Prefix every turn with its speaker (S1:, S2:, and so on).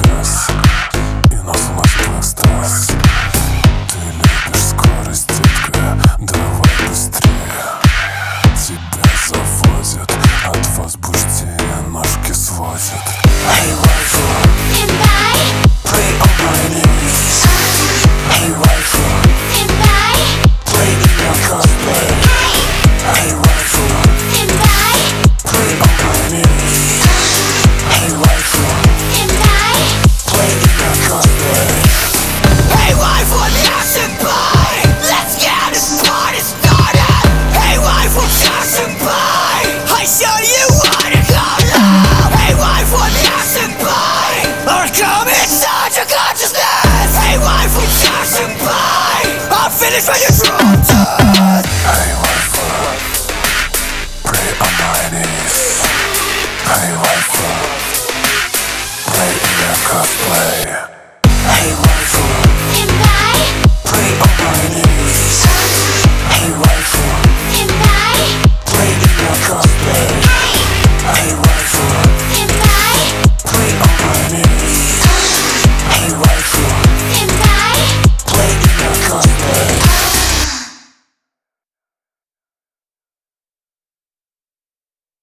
S1: газ, и наслажден экстаз. Ты любишь скорость, детка, давай быстрее. Тебя завозят, от возбуждения ножки сводят. Hey, waifu, play on my knees. Hey, waifu, play in your cosplay. Hey, waifu, play on my knees. Hey, waifu, play in your cosplay.
S2: Hey waifu, senpai, let's get this party started. Hey waifu, senpai, I show you what it got love. Hey waifu, senpai, I'll come inside your consciousness. Hey waifu, senpai, I'll finish when you're thrown to.
S1: Hey,